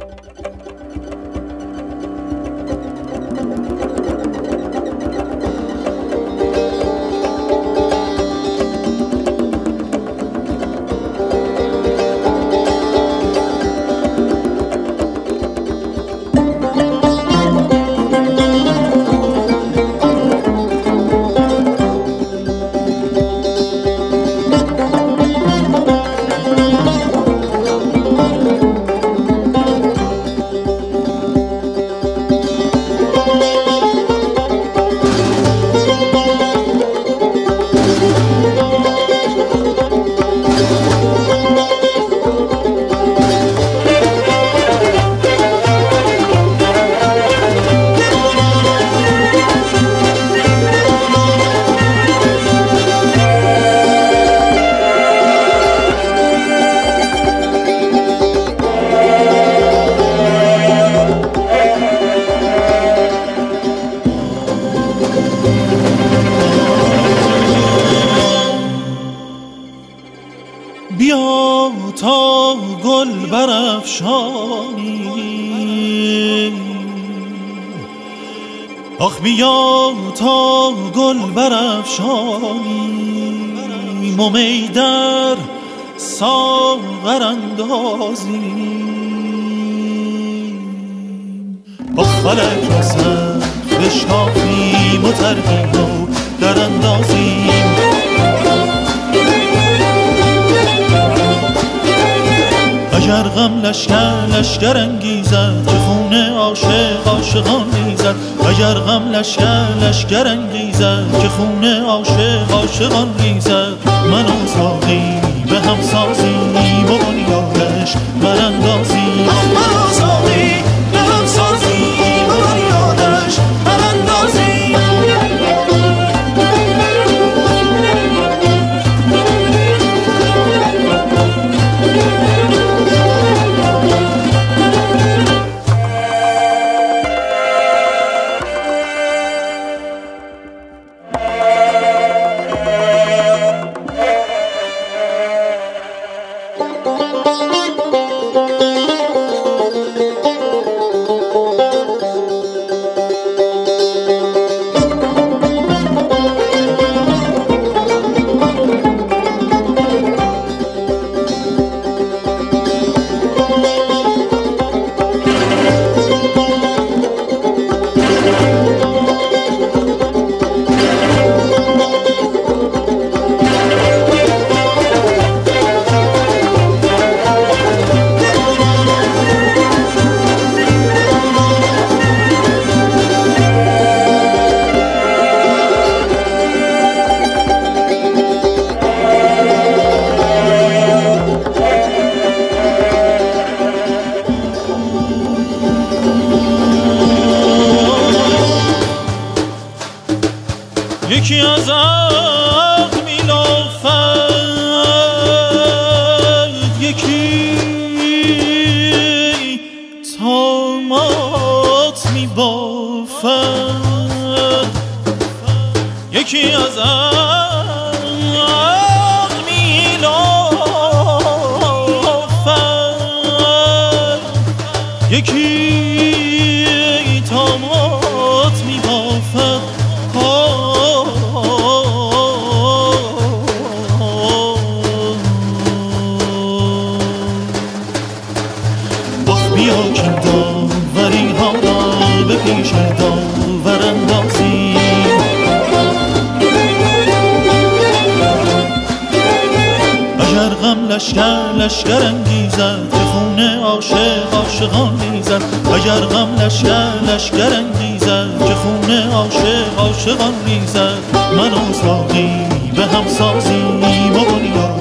بیا تا گل برافشانی، آخ بیا تا گل برافشانی، می در ساغر اندازیم، با فلک را سر بشکافیم و ترکیم و در اندازیم. اگر غم لشکر انگیزد که خون عاشق عاشقان ریزد، اگر غم لشکر انگیزد که خون عاشق عاشقان ریزد، من و ساقی به هم سازیم و بنیادش براندازیم، من و ساقی به هم سازیم و بنیادش براندازیم. یکی از عقل میلافد، یکی طامات میبافد، یکی از عقل میلافد، یکی طامات میبافد. بیا که داوری ها را به پیش داور اندازیم، اگر غم لشکر انگیزد که خون عاشق عاشقان ریزد، اگر غم لشکر انگیزد که خون عاشق عاشقان ریزد، من و ساقی به هم سازیم و بنیاد